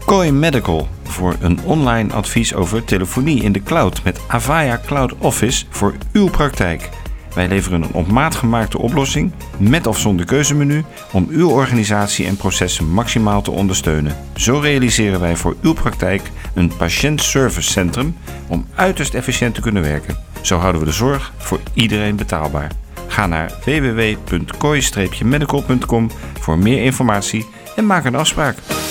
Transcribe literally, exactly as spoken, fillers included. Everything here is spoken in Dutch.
Koi Medical voor een online advies over telefonie in de cloud met Avaya Cloud Office voor uw praktijk. Wij leveren een op maat gemaakte oplossing met of zonder keuzemenu om uw organisatie en processen maximaal te ondersteunen. Zo realiseren wij voor uw praktijk een patiëntservicecentrum om uiterst efficiënt te kunnen werken. Zo houden we de zorg voor iedereen betaalbaar. Ga naar w w w punt koi medical punt com voor meer informatie en maak een afspraak.